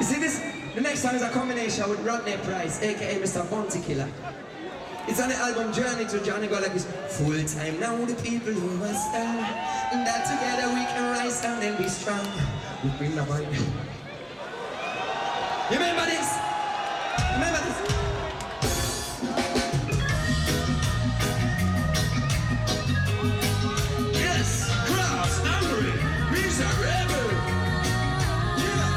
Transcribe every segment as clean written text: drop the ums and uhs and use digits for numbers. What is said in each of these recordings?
see this? The next song is a combination with Rodney Price, aka Mr. Bounty Killer. It's on the album Journey to Johnny go like this. Full time now the people who are stand, and that together we can rise and then be strong. We bring the mind. You remember this? Remember this? Yes, cross, hungry, miserable. Yeah.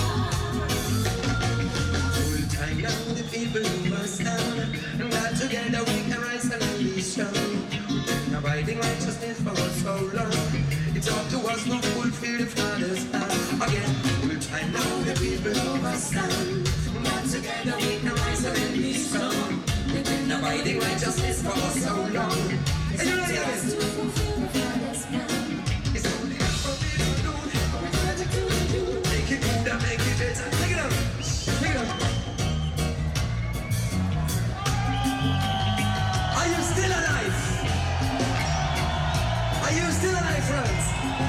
Full time now the people who are stand, and that together we can rise and then be strong. We've been abiding righteousness for so long. It's up to us to fulfill the Father's plan. Again, full time now the people who are stand, and that together we can rise and then be strong. We've been abiding righteousness for so long. And you know the other. It's only up for me to do. Make it good and make it better. Take it up. Take it up. Are you still alive? Are you still alive, friends?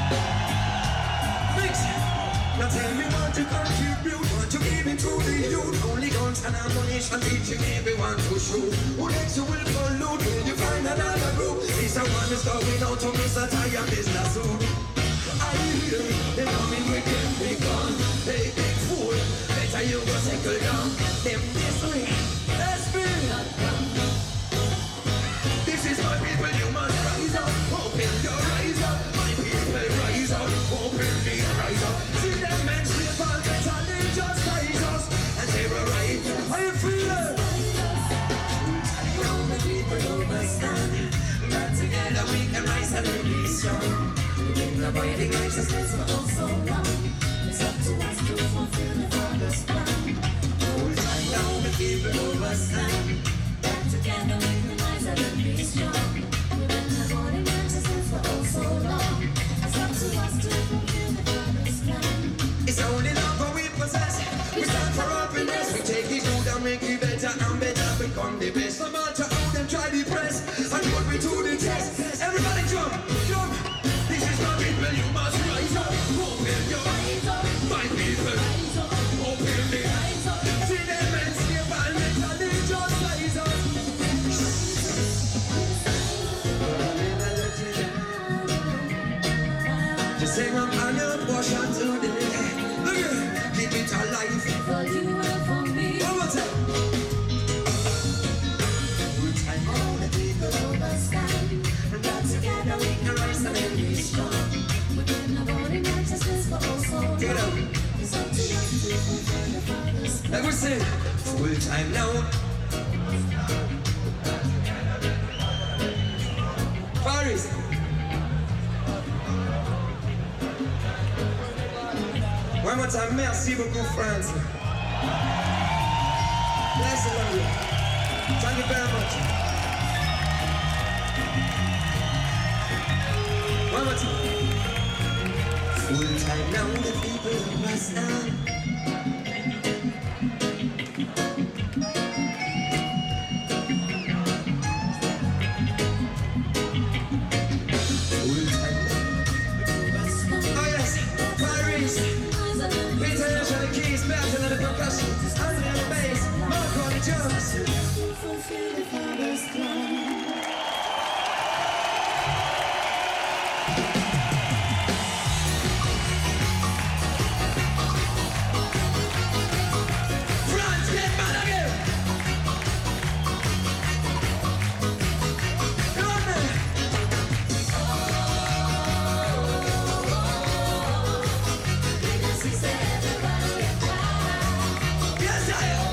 Mix. Now tell me what you contribute, what you give into the youth. Only guns and ammunition teaching everyone to shoot. Who next you will pollute? Will you find another group? This a one is going out to Mr. Tire business soon. I hear they coming with them big gun. They big fool. Better you go settle down. Them this way. Let's be. This is my people, you must rise up. Open your rise up. My people rise up. Open the rise up. See them men slip on better than just rise us and terrorize. How you feeling? All the people overstand that together we can rise and be strong. We've been avoiding righteousness for so long. It's up to us to fulfill the Father's plan. Whole time now the people overstand that together we can rise and be strong. We've been avoiding righteousness for so long. It's up to us to fulfill the Father's plan. It's only love what we possess. We stand for happiness. We take it good and make it better and better. Become the best. No matter how them try to press and put me to the test. Everybody jump, jump. This is my people. You must rise up. Open your eyes up. My people. Open the eyes up. See them and skip and mentally just rise up. Just sing up on your portion today. Look at keep it alive. For you and for me. One more time. All the people overstand, and that together we can rise and then be strong. We've been avoiding righteousness for all so long. Take it up. It's up to us to fulfill the Father's plan. Like we say, full time now. Paris. One more time, merci beaucoup, France. Bless the Lord. Thank you very much. One more time. Full time now, the people must stand. Full time now. Oh yes, Paris. International keys, battle and the percussion. Under the bass, Mark on the drums. To fulfill the Father's plan. France, get mad again! Come on, man! Because he said everybody can cry. Yes, I am!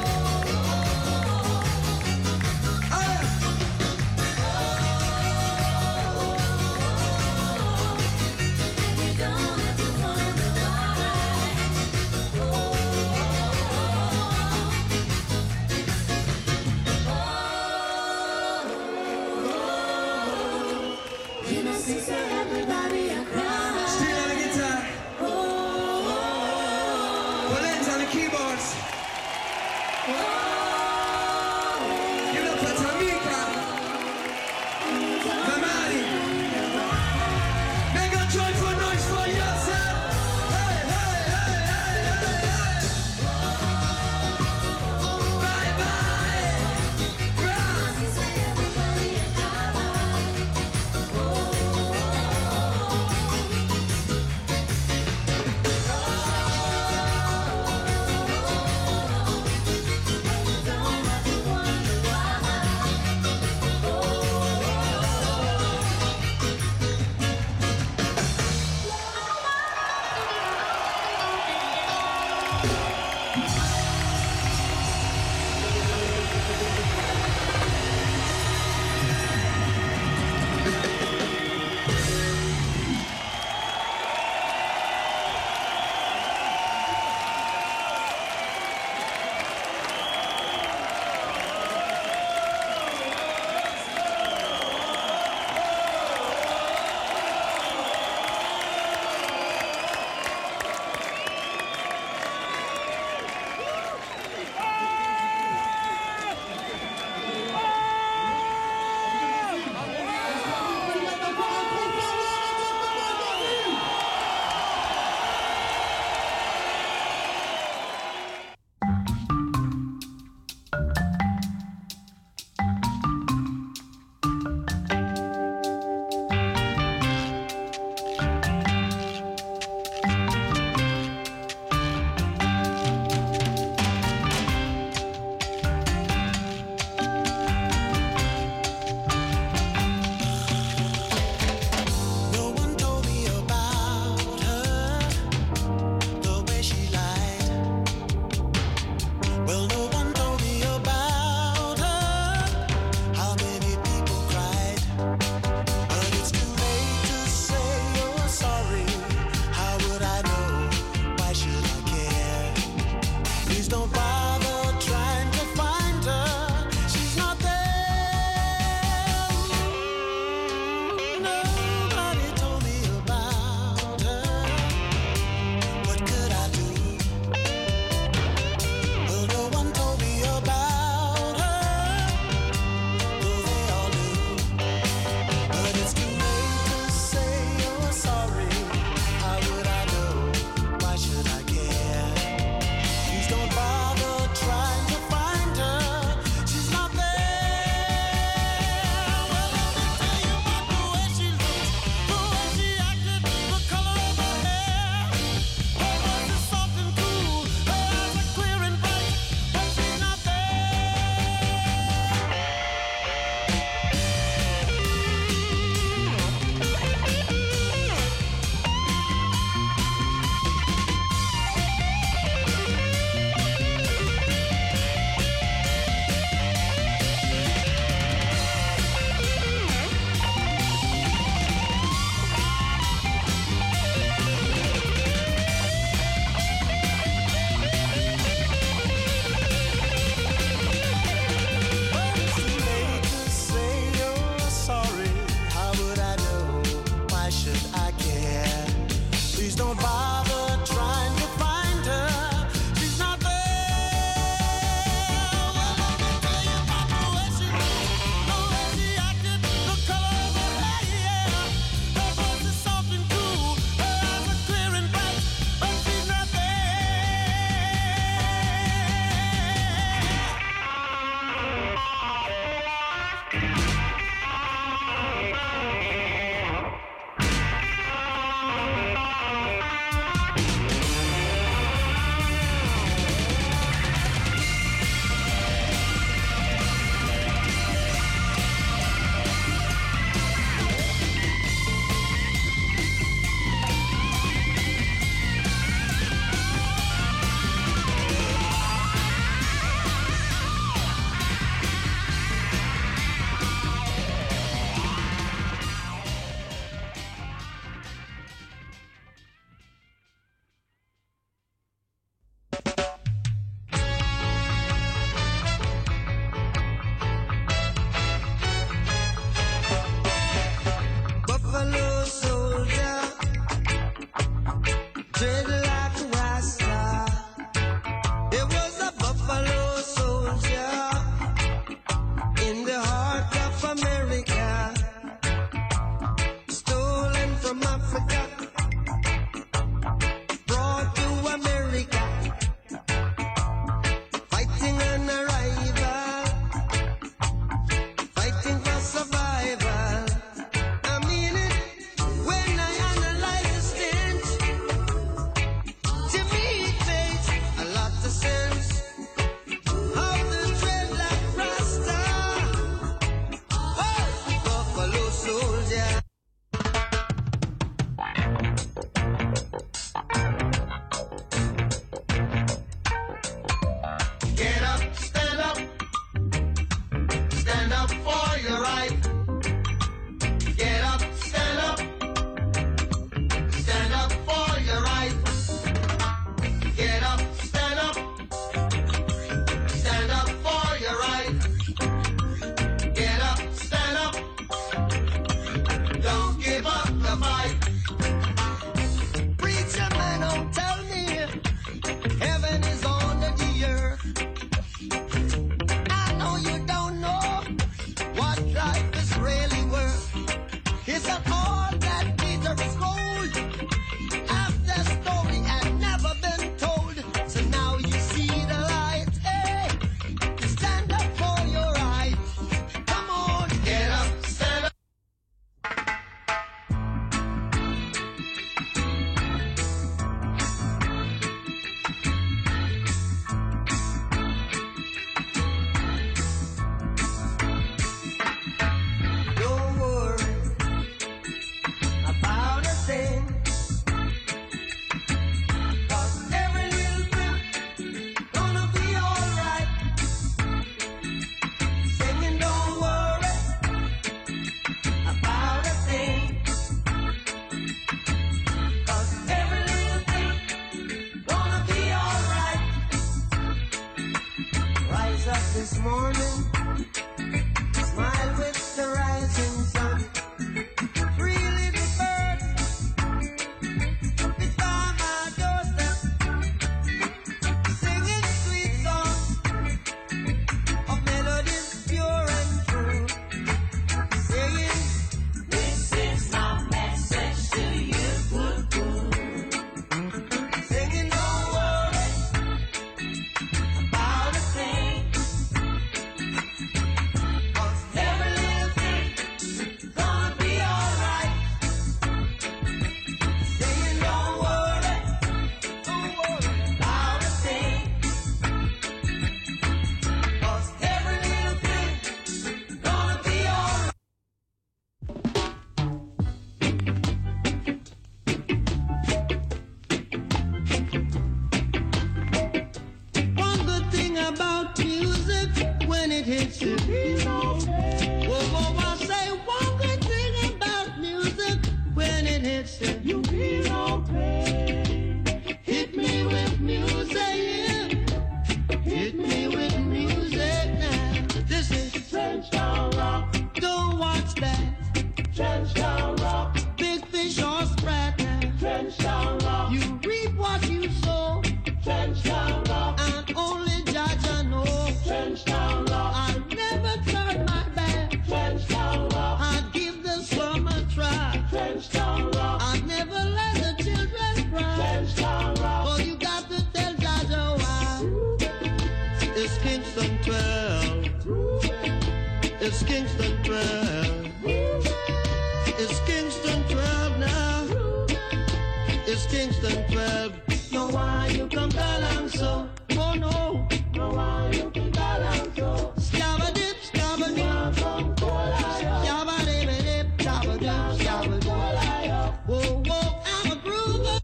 it hits you, you feel no pain. Hit me with music, hit me with music now. This is Trenchtown Rock. Don't watch that. Trenchtown Rock. Big fish or sprat now. Trenchtown Rock. You reap what you sow. Trenchtown Rock. And only Jaja know. Trenchtown Rock. I'll never turn my back. Trenchtown Rock. I'd give the slum a try. Trenchtown Rock. I'd never let the children cry. Trenchtown Rock. Oh, you got to tell Jaja why. It's Kingston 12. It's Kingston 12. It's Kingston 12 now. It's Kingston 12. No, why you come down so? Oh no. No, why you come down so? Scabba dip, scabba dip. Scabba dip, dip, scabba dip, scabba dip. Whoa, whoa, I'm a groover.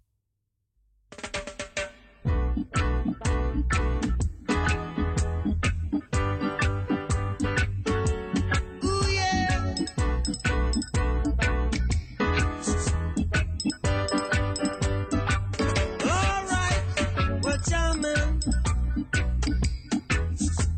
Ooh yeah. All right, we're jamming.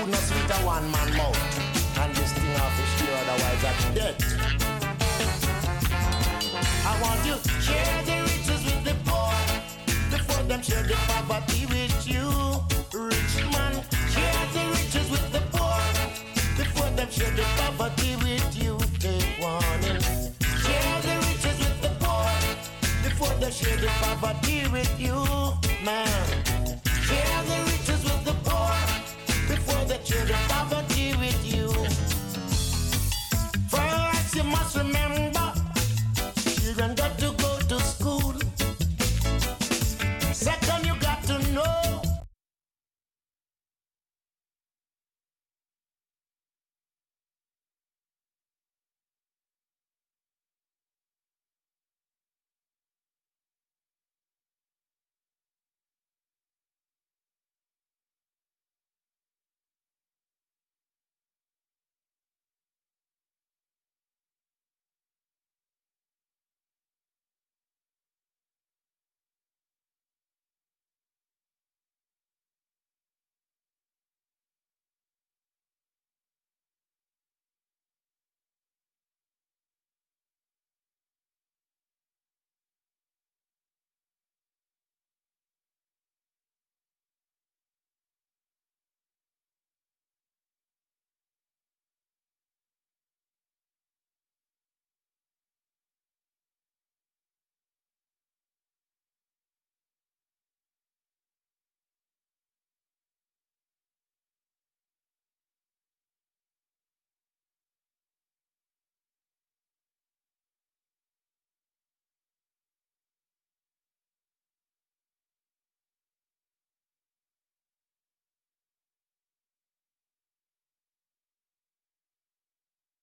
food no sweet a one man mouth. And this thing off is sure, otherwise I'm dead. I want you to share the riches with the poor before them share the poverty with you. Rich man, share the riches with the poor before them share the poverty with you. Take warning. Share the riches with the poor before they share the poverty with you, man. Share the riches with the poor before they share the poverty with you. First you must remember, children got